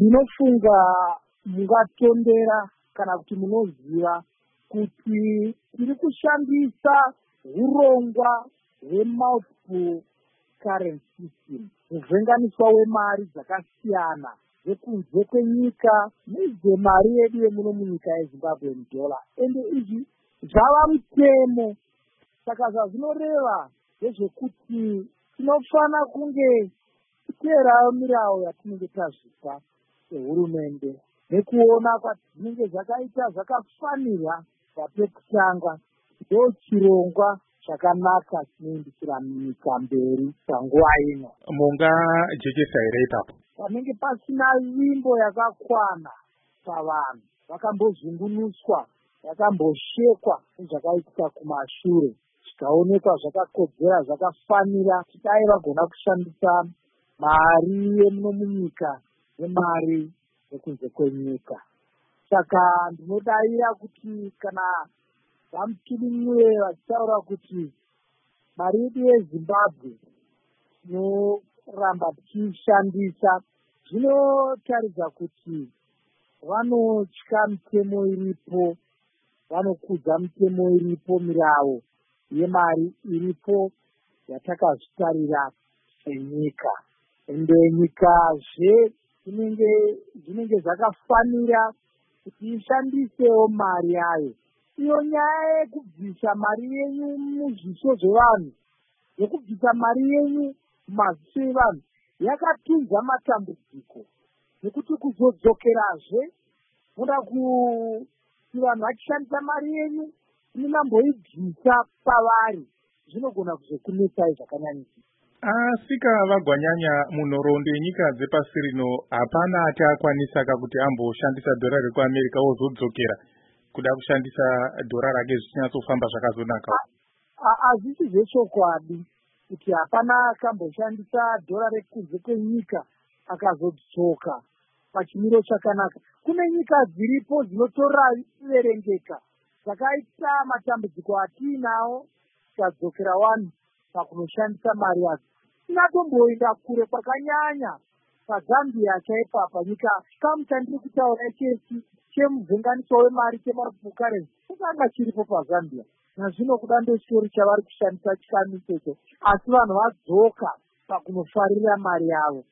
Ndinofunga mungatondera kana kuti munoziva kuti tiri kushandisa urongwa hwemultiple currency system, muvhenganiswa wemari dzakasiyana dzekunze kwenyika nedzemari yedu yemuno munyika yeZimbabwe dollar. Ende izvi zvava mutemo. Saka zvazvinoreva ndezvekuti tinofana kunge titeerawo mirau yatinenge tazvipa sehurumende nekuona kuti zvinenge zvakaita zvakafanira papekutanga ndochirongwa chakanaka chinoindikira nyika mberi panguva ino. Mungajekesa here ipapo panenge pasina vimbo yakakwana pavanhu, vakambozungunuswa, vakamboshekwa nezvakaitika kumashure, zvikaonekwa zvakakodzera zvakafanira dai vagona kushandisa mari yemuno munyika nemari yekunze kwenyika. Saka ndinodavira kuti kana vamutudimure vachitaura kuti mari yedu yeZimbabwe tinoramba tichiishandisa, zvinotaridza kuti vanotya mitemo iripo, vanokudza mitemo iripo, mirau yemari iripo yatakazvitarira senyika. Ende nyikazve zvinenge zvakafanira kuti ishandisewo mari yayo. Iyo nyaya yekubvisa mari yenyu muzviso zvevanhu nekubvisa mari yenyu mumaziso evanhu yakatunza matambudziko, nekuti kuzodzokerazve muda kuti vanhu vachishandisa mari yenyu munamboibvisa pavari zvinogona kuzokunetsai zvakanyanyisa. Asika vagwanyanya munhoroondo yenyika dzepasi rino hapana atakwanisa kuti amboshandisa dhora rekuAmerica ozodzokera kuda kushandisa dhora rake zvichinyatsofamba zvakazonaka. Hazvisi zvechokwadi kuti hapana akamboshandisa dhora rekunze kwenyika akazodzoka pachimiro chakanaka. Kune nyika dziripo dzinotoverengeka dzakaita matambudziko atiinawo tikadzokera vanhu pakunoshandisa mari yadzo. Tinatomboenda kure kwakanyanya paZambia chaipapa, nyika chikamu chandiri kutaura chemuvhenganiso wemari chemultiple currency chakanga chiripo paZambia. Nazvino kuda ndechori chavari kushandisa chikamu ichocho, asi vanhu vadzoka pakunofarira mari yavo.